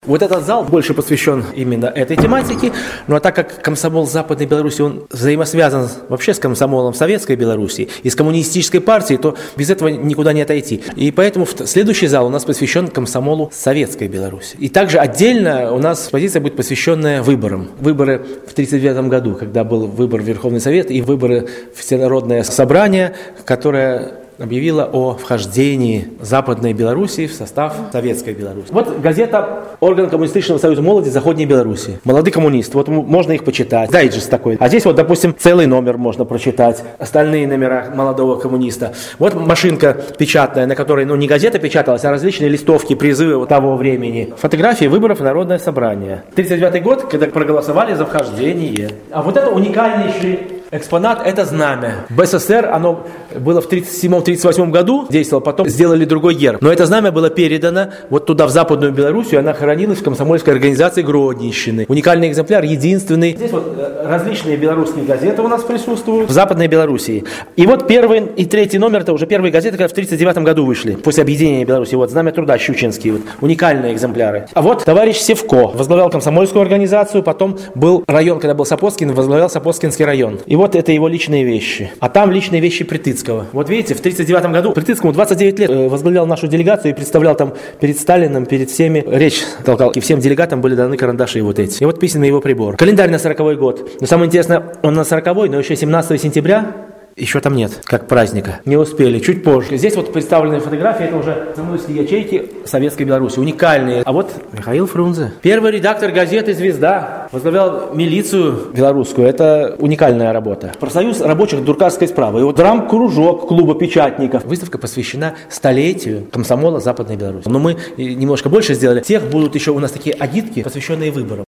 Вот этот зал больше посвящен именно этой тематике, ну а так как комсомол Западной Беларуси, он взаимосвязан вообще с комсомолом Советской Беларуси и с коммунистической партией, то без этого никуда не отойти. И поэтому следующий зал у нас посвящен комсомолу Советской Беларуси. И также отдельно у нас позиция будет посвященная выборам. Выборы в 1939 году, когда был выбор в Верховный Совет и выборы в Всенародное собрание, которое объявила о вхождении Западной Белоруссии в состав Советской Беларуси. Вот газета «Орган Коммунистического союза молоди Заходней Беларуси». Молодые коммунисты. Вот можно их почитать. Дайджест такой. А здесь вот, допустим, целый номер можно прочитать. Остальные номера молодого коммуниста. Вот машинка печатная, на которой, не газета печаталась, а различные листовки, призывы того времени. Фотографии выборов в Народное собрание. 1939 год, когда проголосовали за вхождение. А вот это уникальнейший экспонат – это знамя. В СССР оно было в 1937-1938 году, действовало, потом сделали другой герб. Но это знамя было передано вот туда, в Западную Белоруссию, она хранилась в комсомольской организации Гродненщины. Уникальный экземпляр, единственный. Здесь вот различные белорусские газеты у нас присутствуют в Западной Белоруссии. И вот первый и третий номер – это уже первые газеты, которые в 1939 году вышли, после объединения Беларуси. Вот «Знамя труда» Щучинский, вот, уникальные экземпляры. А вот товарищ Севко возглавлял комсомольскую организацию, потом был район, когда был Сапоцкин, возглавлял Сапоцкинский район. И вот это его личные вещи. А там личные вещи Притыцкого. Вот видите, в 1939 году Притыцкому 29 лет возглавлял нашу делегацию и представлял там перед Сталиным, перед всеми речь толкал. И всем делегатам были даны карандаши вот эти. И вот писанный его прибор. Календарь на 40-й год. Но самое интересное, он на 40-й, но еще 17 сентября еще там нет, как праздника. Не успели, чуть позже. Здесь вот представленные фотографии, это уже комсомольские ячейки Советской Беларуси, уникальные. А вот Михаил Фрунзе, первый редактор газеты «Звезда», возглавлял милицию белорусскую. Это уникальная работа. Профсоюз рабочих Дуркарской справы. И вот драм-кружок клуба печатников. Выставка посвящена столетию комсомола Западной Беларуси. Но мы немножко больше сделали. Всех будут еще у нас такие агитки, посвященные выборам.